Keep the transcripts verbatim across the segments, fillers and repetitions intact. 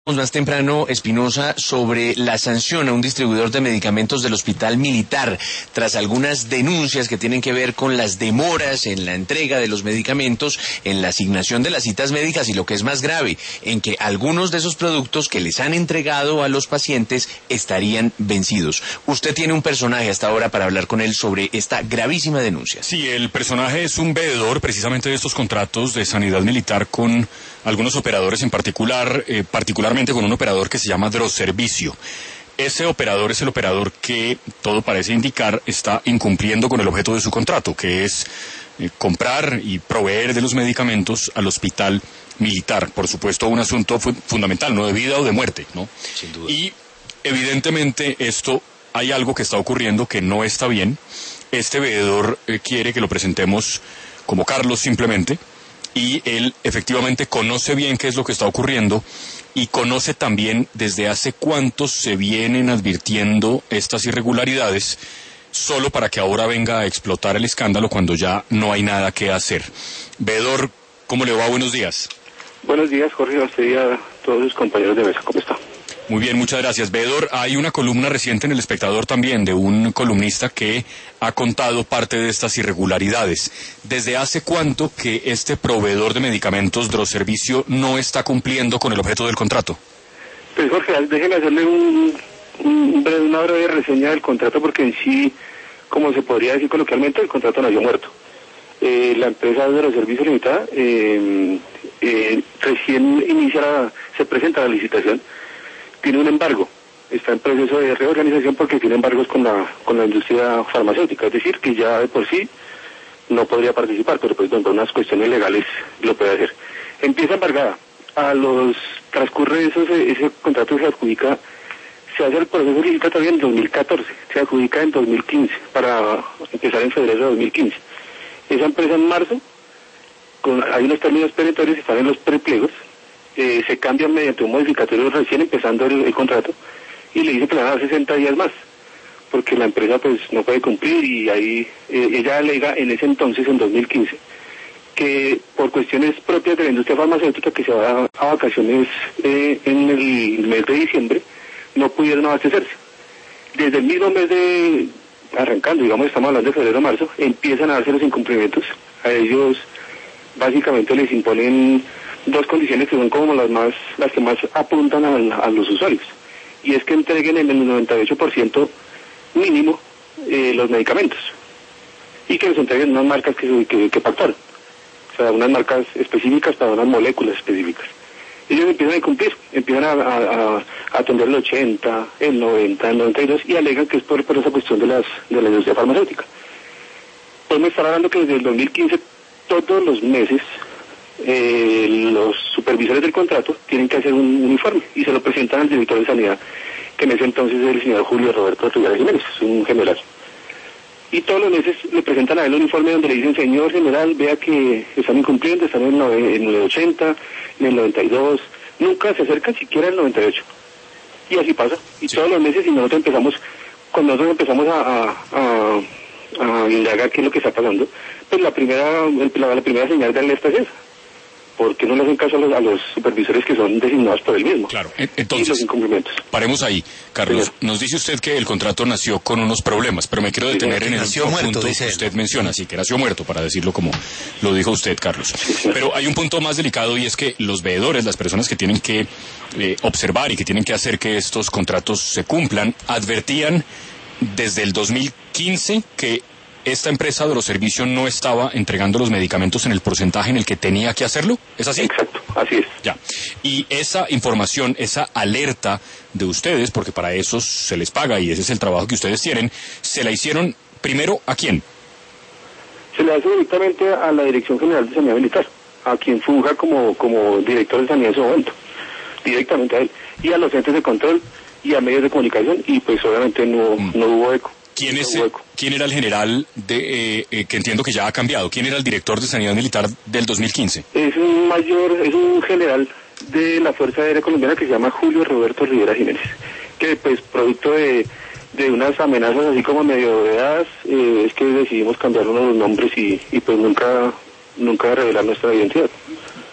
Más temprano, Espinosa, sobre la sanción a un distribuidor de medicamentos del Hospital Militar, tras algunas denuncias que tienen que ver con las demoras en la entrega de los medicamentos, en la asignación de las citas médicas y lo que es más grave, en que algunos de esos productos que les han entregado a los pacientes estarían vencidos. Usted tiene un personaje hasta ahora para hablar con él sobre esta gravísima denuncia. Sí, el personaje es un veedor precisamente de estos contratos de sanidad militar con algunos operadores en particular, eh, particularmente con un operador que se llama Drosservicio. Ese operador es el operador que, todo parece indicar, está incumpliendo con el objeto de su contrato, que es eh, comprar y proveer de los medicamentos al hospital militar. Por supuesto, un asunto fu- fundamental, no de vida o de muerte, ¿no? Sin duda. Y evidentemente esto, hay algo que está ocurriendo que no está bien. Este veedor eh, quiere que lo presentemos como Carlos simplemente, y él efectivamente conoce bien qué es lo que está ocurriendo y conoce también desde hace cuánto se vienen advirtiendo estas irregularidades, solo para que ahora venga a explotar el escándalo cuando ya no hay nada que hacer. Veedor, ¿cómo le va? Buenos días. Buenos días, Jorge, a usted y a todos sus compañeros de mesa. ¿Cómo está? Muy bien, muchas gracias. Veedor, hay una columna reciente en El Espectador también de un columnista que ha contado parte de estas irregularidades. ¿Desde hace cuánto que este proveedor de medicamentos, Drosservicio, no está cumpliendo con el objeto del contrato? Pues Jorge, déjeme hacerle un, un breve, una breve reseña del contrato, porque en sí, como se podría decir coloquialmente, el contrato nació muerto. Eh, la empresa Drosservicio Limitada eh, eh, recién inicia, la, se presenta la licitación, tiene un embargo, está en proceso de reorganización porque tiene embargos con la con la industria farmacéutica, es decir, que ya de por sí no podría participar, pero pues por unas cuestiones legales lo puede hacer. Empieza embargada, a los transcurre eso, se, ese contrato se adjudica, se hace el proceso licitatorio en dos mil catorce, se adjudica en dos mil quince, para empezar en febrero de dos mil quince. Esa empresa en marzo, con, hay unos términos perentorios, están en los prepliegos, Eh, se cambian mediante un modificatorio recién empezando el, el contrato, y le dice que le van a dar sesenta días más, porque la empresa pues no puede cumplir, y ahí eh, ella alega en ese entonces, en dos mil quince, que por cuestiones propias de la industria farmacéutica, que se va a, a vacaciones eh, en el mes de diciembre, no pudieron abastecerse. Desde el mismo mes de, arrancando, digamos, estamos hablando de febrero o marzo, empiezan a darse los incumplimientos. A ellos básicamente les imponen dos condiciones que son como las más las que más apuntan a, a los usuarios, y es que entreguen en el noventa y ocho por ciento mínimo eh, los medicamentos, y que los entreguen unas marcas que, que, que pactaron, o sea, unas marcas específicas para unas moléculas específicas. Ellos empiezan a cumplir, empiezan a, a, a atender el ochenta, el noventa, el noventa y dos, y alegan que es por, por esa cuestión de las de la industria farmacéutica. Podemos estar hablando que desde el dos mil quince, todos los meses, Eh, los supervisores del contrato tienen que hacer un, un informe y se lo presentan al director de sanidad, que en ese entonces es el señor Julio Roberto Rivera Jiménez, es un general. Y todos los meses le presentan a él un informe donde le dicen: señor general, vea que están incumpliendo, están en el, en el ochenta, en el noventa y dos, nunca se acercan siquiera al noventa y ocho. Y así pasa, y sí. Todos los meses, y nosotros empezamos, cuando nosotros empezamos a, a, a, a indagar qué es lo que está pasando, pues la primera, la, la primera señal de alerta es esa. ¿Por qué no le hacen caso a los, a los supervisores que son designados por él mismo? Claro, entonces, y los incumplimientos. Paremos ahí, Carlos. Señor. Nos dice usted que el contrato nació con unos problemas, pero me quiero detener en el nació último muerto, punto dice que él. usted menciona, sí, que nació muerto, para decirlo como lo dijo usted, Carlos. Sí, pero hay un punto más delicado, y es que los veedores, las personas que tienen que eh, observar y que tienen que hacer que estos contratos se cumplan, advertían desde el dos mil quince que esta empresa Drosservicio no estaba entregando los medicamentos en el porcentaje en el que tenía que hacerlo, ¿es así? Exacto, así es. Ya. Y esa información, esa alerta de ustedes, porque para eso se les paga y ese es el trabajo que ustedes tienen, ¿se la hicieron primero a quién? Se le hace directamente a la Dirección General de Sanidad Militar, a quien funja como, como director de sanidad en ese momento, directamente a él, y a los entes de control y a medios de comunicación, y pues obviamente no, mm. no hubo eco. ¿Quién, es, no hubo eco. ¿Quién era el general de, eh, eh, que entiendo que ya ha cambiado? ¿Quién era el director de sanidad militar del dos mil quince? Es un mayor, es un general de la Fuerza Aérea Colombiana que se llama Julio Roberto Rivera Jiménez, que pues producto de, de unas amenazas así como medio vedadas, eh, es que decidimos cambiar uno de los nombres y, y pues nunca, nunca revelar nuestra identidad.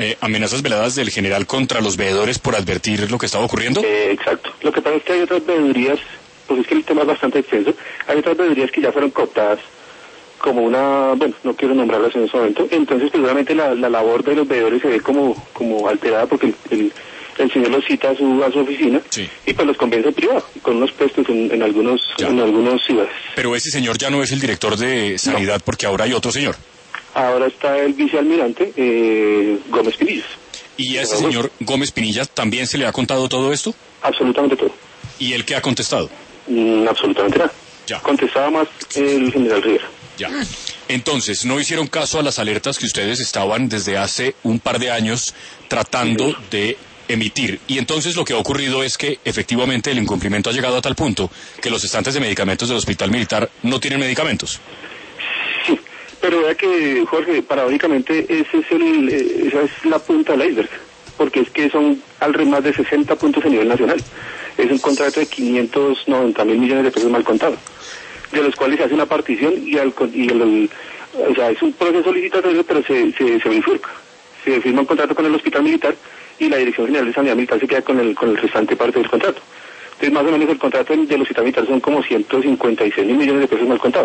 eh, amenazas veladas del general contra los veedores por advertir lo que estaba ocurriendo. Eh, exacto. Lo que pasa es que hay otras veedurías, pues es que el tema es bastante extenso, hay otras veedurías que ya fueron cooptadas como una, bueno, no quiero nombrarlas en ese momento, entonces seguramente la, la labor de los veedores se ve como, como alterada porque el, el, el señor los cita a su, a su oficina, sí, y pues los convence privado, con unos puestos en, en algunos, ya, en algunos ciudades. Pero ese señor ya no es el director de Sanidad, no, porque ahora hay otro señor. Ahora está el vicealmirante eh, Gómez Pinillas. ¿Y a ese señor Gómez Pinillas también se le ha contado todo esto? Absolutamente todo. ¿Y él qué ha contestado? Mm, absolutamente nada. Ya. Contestaba más el general Rivera. Ya. Entonces, ¿no hicieron caso a las alertas que ustedes estaban desde hace un par de años tratando sí. de emitir? Y entonces lo que ha ocurrido es que efectivamente el incumplimiento ha llegado a tal punto que los estantes de medicamentos del Hospital Militar no tienen medicamentos. Sí, pero vea que, Jorge, paradójicamente ese es el, esa es la punta del iceberg, porque es que son alrededor más de sesenta puntos a nivel nacional. Es un contrato de quinientos noventa mil millones de pesos mal contados, de los cuales se hace una partición y, al, y el, el, o sea, es un proceso licitatorio, pero se, se, se bifurca. Se firma un contrato con el Hospital Militar y la Dirección General de Sanidad Militar se queda con el, con el restante parte del contrato. Entonces, más o menos el contrato del, del Hospital Militar son como ciento cincuenta y seis mil millones de pesos mal contados.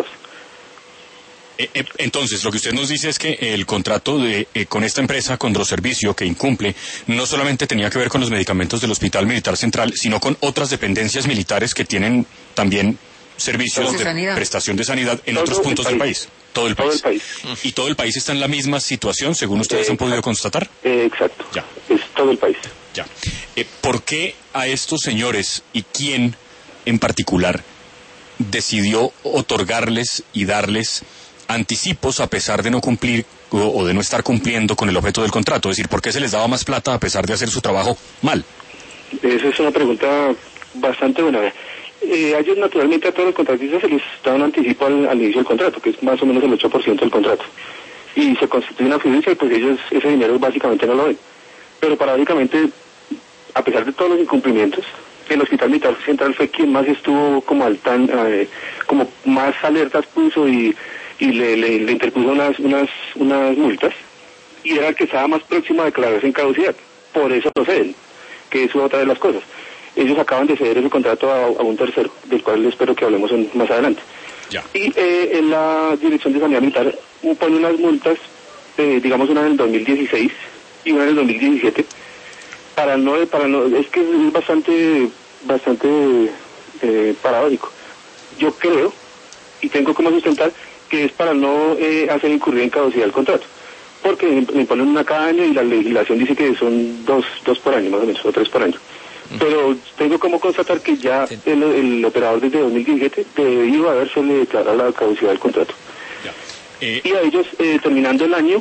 Entonces, lo que usted nos dice es que el contrato de eh, con esta empresa, Condroservicio, que incumple, no solamente tenía que ver con los medicamentos del Hospital Militar Central, sino con otras dependencias militares que tienen también servicios de, de prestación de sanidad en todo otros puntos del país. Todo el país. Todo el país. ¿Y todo el país está en la misma situación, según ustedes eh, han podido constatar? Eh, exacto. Ya. Es todo el país. Ya. Eh, ¿Por qué a estos señores y quién en particular decidió otorgarles y darles anticipos a pesar de no cumplir o, o de no estar cumpliendo con el objeto del contrato? Es decir, ¿por qué se les daba más plata a pesar de hacer su trabajo mal? Esa es una pregunta bastante buena. Eh, a ellos naturalmente a todos los contratistas se les da un anticipo al, al inicio del contrato, que es más o menos el ocho por ciento del contrato. Y se constituye una fiducia y pues ellos ese dinero básicamente no lo ven. Pero paradójicamente, a pesar de todos los incumplimientos, el Hospital Militar Central fue quien más estuvo como al tan, eh, como más alertas puso y y le, le, le interpuso unas, unas, unas multas, y era el que estaba más próximo a declararse en caducidad. Por eso lo ceden, que es otra de las cosas. Ellos acaban de ceder ese contrato a, a un tercero, del cual espero que hablemos en, más adelante. Ya. Y eh, en la Dirección de Sanidad Militar pone unas multas, eh, digamos una en el dos mil dieciséis y una en el dos mil diecisiete, para no, para no, es que es bastante, bastante eh, paradójico. Yo creo, y tengo como sustentar, que es para no eh, hacer incurrir en caducidad el contrato, porque me ponen una cada año y la legislación dice que son dos, dos por año más o menos, o tres por año. Uh-huh. Pero tengo como constatar que ya sí. el, el operador desde dos mil diecisiete debió haberse le declarado la caducidad del contrato. Ya. Eh, y a ellos, eh, terminando el año,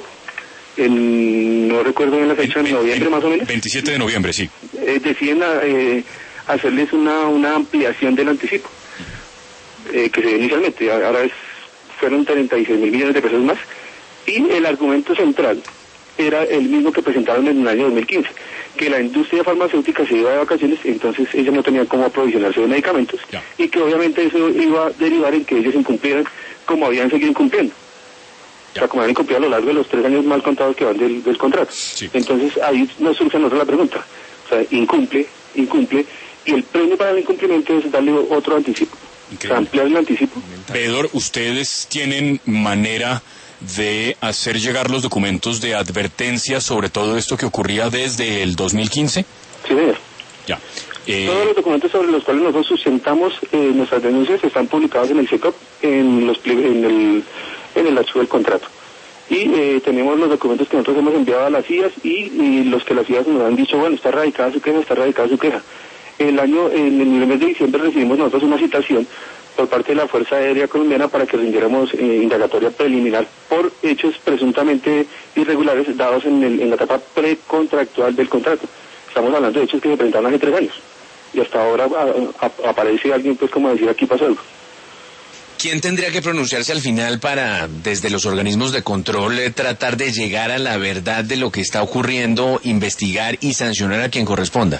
en, no recuerdo bien la fecha, en noviembre más o menos. veintisiete de noviembre, sí. Eh, deciden eh, hacerles una, una ampliación del anticipo, eh, que se dio inicialmente, ahora es fueron treinta y seis mil millones de pesos más, y el argumento central era el mismo que presentaron en el año dos mil quince, que la industria farmacéutica se iba de vacaciones, entonces ellos no tenían cómo aprovisionarse de medicamentos, ya. Y que obviamente eso iba a derivar en que ellos incumplieran como habían seguido incumpliendo. Ya. O sea, como habían incumplido a lo largo de los tres años mal contados que van del, del contrato. Sí. Entonces ahí nos surge a nosotros la pregunta, o sea, incumple, incumple, y el premio para el incumplimiento es darle otro anticipo. Increíble. Ampliar el anticipo. Veedor, ¿ustedes tienen manera de hacer llegar los documentos de advertencia sobre todo esto que ocurría desde el dos mil quince? Sí, señor. Ya. Eh... Todos los documentos sobre los cuales nosotros sustentamos eh, nuestras denuncias están publicados en el SECOP, en, los, en, el, en el archivo del contrato. Y eh, tenemos los documentos que nosotros hemos enviado a las I A S y, y los que las I A S nos han dicho, bueno, está radicada su queja, está radicada su queja. El año, en el mes de diciembre recibimos nosotros una citación por parte de la Fuerza Aérea Colombiana para que rindiéramos eh, indagatoria preliminar por hechos presuntamente irregulares dados en, el, en la etapa precontractual del contrato. Estamos hablando de hechos que se presentaron hace tres años y hasta ahora a, a, aparece alguien pues como decir aquí pasó algo. ¿Quién tendría que pronunciarse al final para, desde los organismos de control, eh, tratar de llegar a la verdad de lo que está ocurriendo, investigar y sancionar a quien corresponda?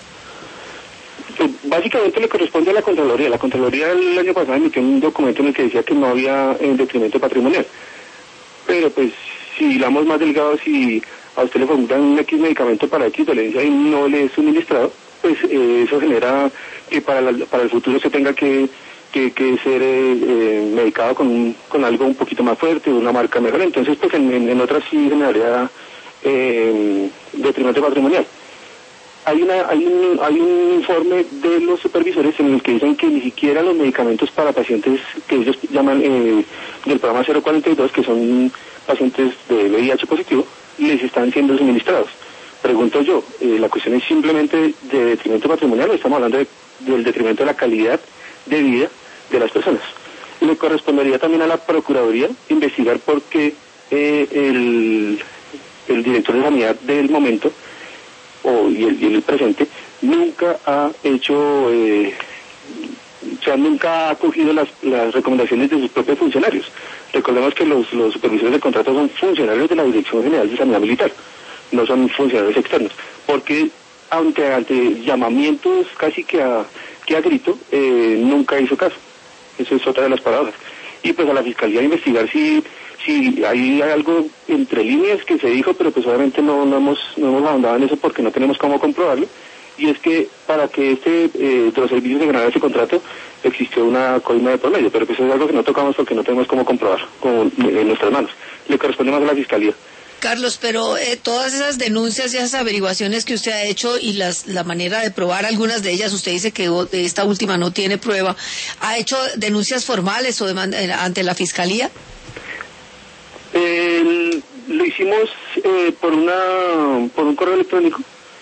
Básicamente le corresponde a la Contraloría. La Contraloría el año pasado emitió un documento en el que decía que no había eh, detrimento patrimonial. Pero pues si hilamos más delgados y a usted le formulan un X medicamento para X dolencia y no le es suministrado, pues eh, eso genera que para, la, para el futuro se tenga que, que, que ser eh, eh, medicado con, un, con algo un poquito más fuerte, una marca mejor. Entonces, pues en, en, en otras sí generaría eh, detrimento patrimonial. Hay, una, hay, un, hay un informe de los supervisores en el que dicen que ni siquiera los medicamentos para pacientes que ellos llaman eh, del programa cero cuarenta y dos, que son pacientes de V I H positivo, les están siendo suministrados. Pregunto yo, eh, la cuestión es simplemente de detrimento patrimonial, o estamos hablando de, del detrimento de la calidad de vida de las personas. Le correspondería también a la Procuraduría investigar por qué eh, el, el director de sanidad del momento o, y, el, y el presente nunca ha hecho, eh, o sea, nunca ha acogido las, las recomendaciones de sus propios funcionarios. Recordemos que los, los supervisores de contrato son funcionarios de la Dirección General de Sanidad Militar, no son funcionarios externos, porque ante, ante llamamientos casi que a, que a grito, eh, nunca hizo caso. Eso es otra de las paradojas. Y pues a la Fiscalía investigar si si hay algo entre líneas que se dijo, pero pues obviamente no, no hemos no hemos ahondado en eso porque no tenemos cómo comprobarlo. Y es que para que este eh, de los servicios se ganara ese contrato existió una coima de por medio, pero pues es algo que no tocamos porque no tenemos cómo comprobar con, en nuestras manos. Le corresponde más a la Fiscalía. Carlos, pero eh, todas esas denuncias y esas averiguaciones que usted ha hecho y las la manera de probar algunas de ellas, usted dice que esta última no tiene prueba, ¿ha hecho denuncias formales o demanda, ante la Fiscalía? Eh, lo hicimos eh, por una por un correo electrónico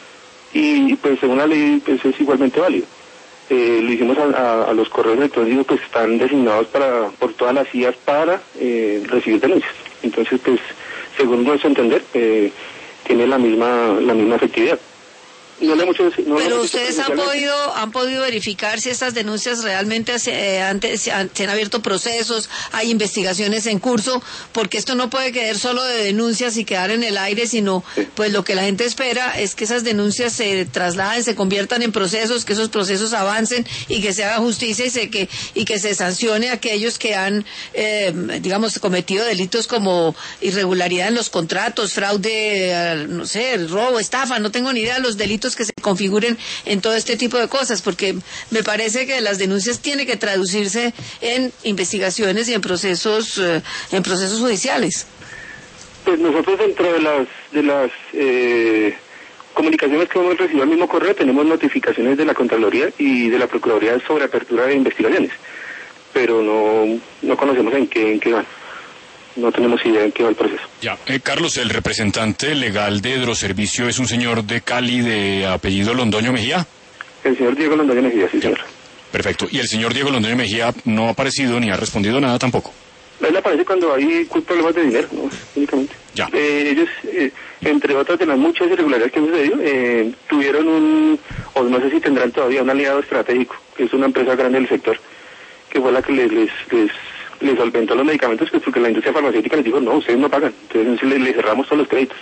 y pues según la ley pues es igualmente válido. Eh, lo hicimos a, a, a los correos electrónicos que están designados para por todas las I A S para eh, recibir denuncias. Entonces pues según nuestro entender eh, tiene la misma la misma efectividad. No le mucho, no Pero ustedes han podido han podido verificar si estas denuncias realmente se, eh, antes, se, han, se han abierto procesos, hay investigaciones en curso, porque esto no puede quedar solo de denuncias y quedar en el aire, sino sí. Pues lo que la gente espera es que esas denuncias se trasladen, se conviertan en procesos, que esos procesos avancen y que se haga justicia y se que y que se sancione a aquellos que han eh, digamos cometido delitos como irregularidad en los contratos, fraude, eh, no sé, robo, estafa, no tengo ni idea de los delitos que se configuren en todo este tipo de cosas, porque me parece que las denuncias tienen que traducirse en investigaciones y en procesos eh, en procesos judiciales. Pues nosotros dentro de las de las eh, comunicaciones que hemos recibido al mismo correo tenemos notificaciones de la Contraloría y de la Procuraduría sobre apertura de investigaciones, pero no no conocemos en qué en qué van. No tenemos idea en qué va el proceso. Ya, eh, Carlos, el representante legal de Droservicio es un señor de Cali de apellido Londoño Mejía. El señor Diego Londoño Mejía, sí, ya. Señor. Perfecto. ¿Y el señor Diego Londoño Mejía no ha aparecido ni ha respondido nada tampoco? Él aparece cuando hay problemas de dinero, ¿no? Únicamente. Ya. Eh, ellos, eh, entre otras de las muchas irregularidades que han sucedido, eh, tuvieron un, o no sé si tendrán todavía un aliado estratégico, que es una empresa grande del sector, que fue la que les... les, les les solventó los medicamentos, pues porque la industria farmacéutica les dijo, no, ustedes no pagan, entonces les, les cerramos todos los créditos.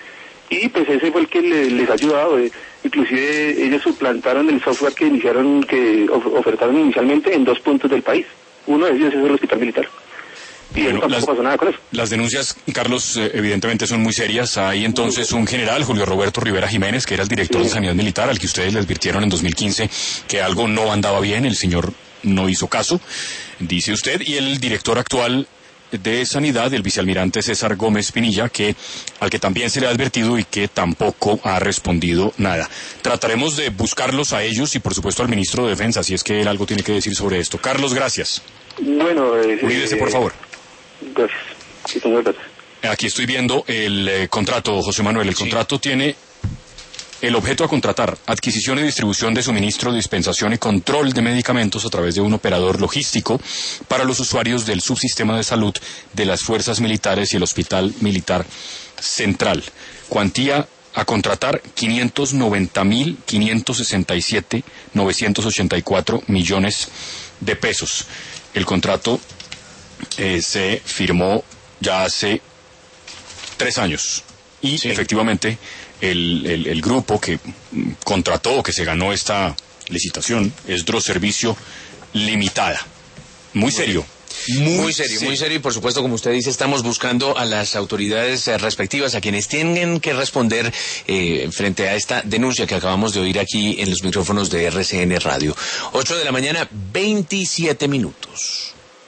Y pues ese fue el que les, les ha ayudado, eh, inclusive ellos suplantaron el software que iniciaron, que of, ofertaron inicialmente en dos puntos del país. Uno de ellos es el Hospital Militar. Y bueno, tampoco las, pasó nada con eso. Las denuncias, Carlos, eh, evidentemente son muy serias. Hay entonces un general, Julio Roberto Rivera Jiménez, que era el director sí. de Sanidad Militar, al que ustedes le advirtieron en dos mil quince que algo no andaba bien, el señor no hizo caso, dice usted, y el director actual de Sanidad, el vicealmirante César Gómez Pinilla, que al que también se le ha advertido y que tampoco ha respondido nada. Trataremos de buscarlos a ellos y por supuesto al ministro de Defensa, si es que él algo tiene que decir sobre esto. Carlos, gracias. Bueno, eh, Cuídese, por favor. Gracias. Sí, gracias. Aquí estoy viendo el eh, contrato, José Manuel. El sí. contrato tiene el objeto a contratar: adquisición y distribución de suministro, dispensación y control de medicamentos a través de un operador logístico para los usuarios del subsistema de salud de las fuerzas militares y el Hospital Militar Central. Cuantía a contratar: quinientos noventa mil quinientos sesenta y siete mil novecientos ochenta y cuatro millones de pesos. El contrato eh, se firmó ya hace tres años y sí. efectivamente El, el, el grupo que contrató, que se ganó esta licitación, es Droservicio Limitada. Muy serio. Muy, muy serio, sí. muy serio, y por supuesto, como usted dice, estamos buscando a las autoridades eh, respectivas, a quienes tienen que responder eh, frente a esta denuncia que acabamos de oír aquí en los micrófonos de R C N Radio. ocho de la mañana, veintisiete minutos.